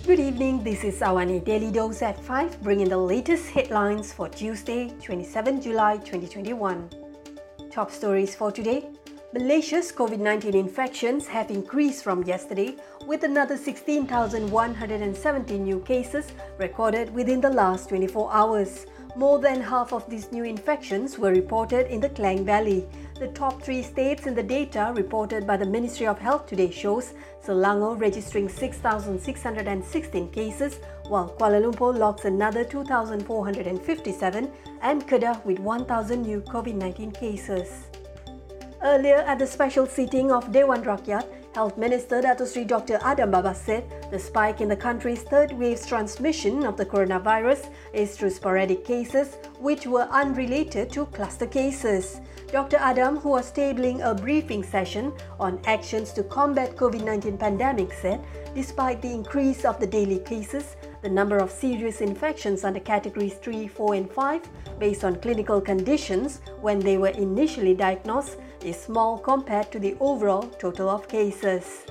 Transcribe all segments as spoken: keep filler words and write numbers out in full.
Good evening, this is Awani Daily Dose at five, bringing the latest headlines for Tuesday, twenty-seventh July twenty twenty-one. Top stories for today. Malaysia's COVID nineteen infections have increased from yesterday, with another sixteen thousand one hundred seventeen new cases recorded within the last twenty-four hours. More than half of these new infections were reported in the Klang Valley. The top three states in the data reported by the Ministry of Health today shows Selangor registering six thousand six hundred sixteen cases, while Kuala Lumpur logs another two thousand four hundred fifty-seven and Kedah with one thousand new COVID nineteen cases. Earlier at the special sitting of Dewan Rakyat, Health Minister Dato Sri Doctor Adam Babas said the spike in the country's third wave's transmission of the coronavirus is through sporadic cases which were unrelated to cluster cases. Doctor Adam, who was tabling a briefing session on actions to combat COVID nineteen pandemic, said despite the increase of the daily cases, the number of serious infections under categories three, four and five based on clinical conditions when they were initially diagnosed is small compared to the overall total of cases.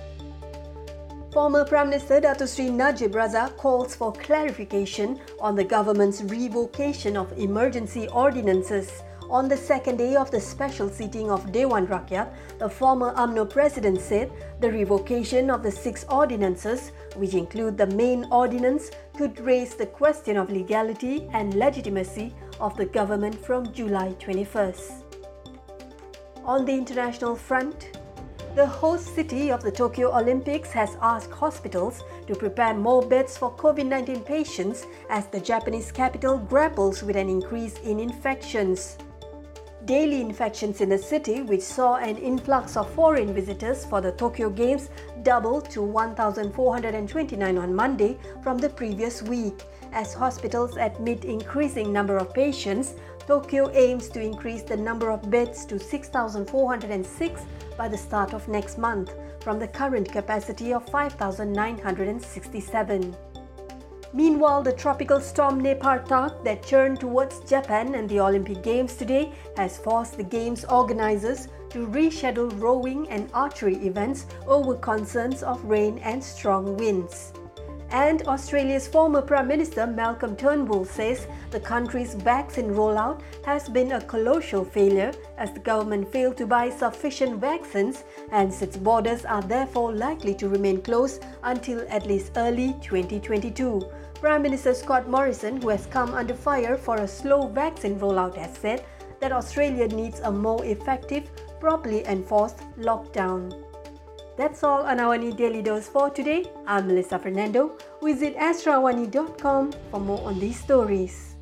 Former Prime Minister Dato Sri Najib Razak calls for clarification on the government's revocation of emergency ordinances. On the second day of the special sitting of Dewan Rakyat, the former U M N O president said the revocation of the six ordinances, which include the main ordinance, could raise the question of legality and legitimacy of the government from July twenty-first. On the international front, the host city of the Tokyo Olympics has asked hospitals to prepare more beds for COVID nineteen patients as the Japanese capital grapples with an increase in infections. Daily infections in the city, which saw an influx of foreign visitors for the Tokyo Games, doubled to one thousand four hundred twenty-nine on Monday from the previous week. As hospitals admit increasing number of patients, Tokyo aims to increase the number of beds to six thousand four hundred six by the start of next month, from the current capacity of five thousand nine hundred sixty-seven. Meanwhile, the tropical storm Nepartak that churned towards Japan and the Olympic Games today has forced the Games organizers to reschedule rowing and archery events over concerns of rain and strong winds. And Australia's former Prime Minister Malcolm Turnbull says the country's vaccine rollout has been a colossal failure as the government failed to buy sufficient vaccines and its borders are therefore likely to remain closed until at least early twenty twenty-two. Prime Minister Scott Morrison, who has come under fire for a slow vaccine rollout, has said that Australia needs a more effective, properly enforced lockdown. That's all on Awani Daily Dose for today. I'm Melissa Fernando. Visit astro awani dot com for more on these stories.